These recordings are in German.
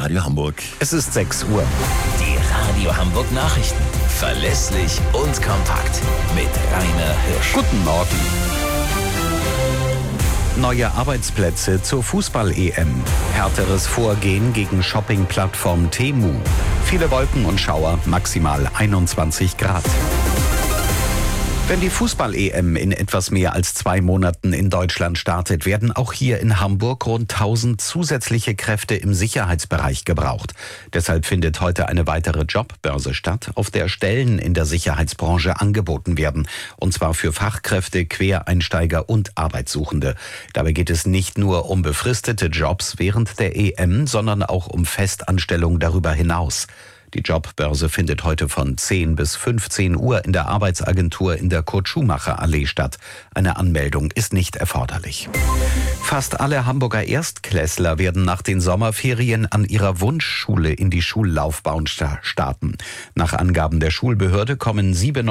Radio Hamburg. Es ist 6 Uhr. Die Radio Hamburg Nachrichten. Verlässlich und kompakt. Mit Rainer Hirsch. Guten Morgen. Neue Arbeitsplätze zur Fußball-EM. Härteres Vorgehen gegen Shopping-Plattform Temu. Viele Wolken und Schauer, maximal 21 Grad. Wenn die Fußball-EM in etwas mehr als 2 Monaten in Deutschland startet, werden auch hier in Hamburg rund 1000 zusätzliche Kräfte im Sicherheitsbereich gebraucht. Deshalb findet heute eine weitere Jobbörse statt, auf der Stellen in der Sicherheitsbranche angeboten werden. Und zwar für Fachkräfte, Quereinsteiger und Arbeitssuchende. Dabei geht es nicht nur um befristete Jobs während der EM, sondern auch um Festanstellung darüber hinaus. Die Jobbörse findet heute von 10 bis 15 Uhr in der Arbeitsagentur in der Kurt-Schumacher-Allee statt. Eine Anmeldung ist nicht erforderlich. Fast alle Hamburger Erstklässler werden nach den Sommerferien an ihrer Wunschschule in die Schullaufbahn starten. Nach Angaben der Schulbehörde kommen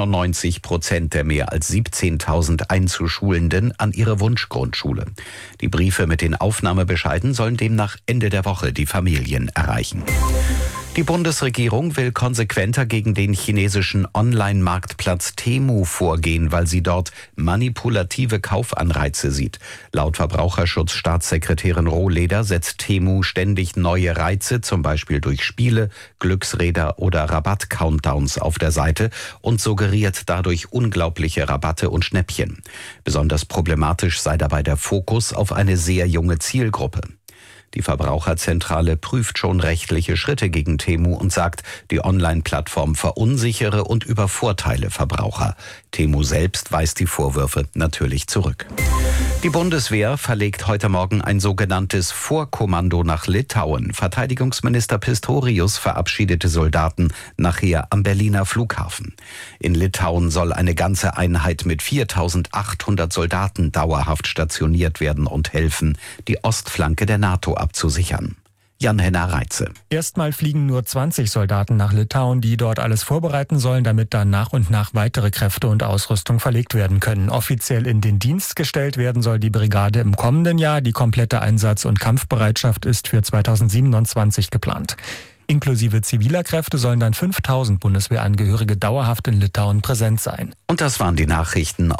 97% der mehr als 17.000 Einzuschulenden an ihre Wunschgrundschule. Die Briefe mit den Aufnahmebescheiden sollen demnach Ende der Woche die Familien erreichen. Die Bundesregierung will konsequenter gegen den chinesischen Online-Marktplatz Temu vorgehen, weil sie dort manipulative Kaufanreize sieht. Laut Verbraucherschutzstaatssekretärin Rohleder setzt Temu ständig neue Reize, zum Beispiel durch Spiele, Glücksräder oder Rabatt-Countdowns auf der Seite und suggeriert dadurch unglaubliche Rabatte und Schnäppchen. Besonders problematisch sei dabei der Fokus auf eine sehr junge Zielgruppe. Die Verbraucherzentrale prüft schon rechtliche Schritte gegen Temu und sagt, die Online-Plattform verunsichere und übervorteile Verbraucher. Temu selbst weist die Vorwürfe natürlich zurück. Die Bundeswehr verlegt heute Morgen ein sogenanntes Vorkommando nach Litauen. Verteidigungsminister Pistorius verabschiedete Soldaten nachher am Berliner Flughafen. In Litauen soll eine ganze Einheit mit 4.800 Soldaten dauerhaft stationiert werden und helfen, die Ostflanke der NATO abzusichern. Jan-Henner Reitze. Erstmal fliegen nur 20 Soldaten nach Litauen, die dort alles vorbereiten sollen, damit dann nach und nach weitere Kräfte und Ausrüstung verlegt werden können. Offiziell in den Dienst gestellt werden soll die Brigade im kommenden Jahr. Die komplette Einsatz- und Kampfbereitschaft ist für 2027 geplant. Inklusive ziviler Kräfte sollen dann 5.000 Bundeswehrangehörige dauerhaft in Litauen präsent sein. Und das waren die Nachrichten.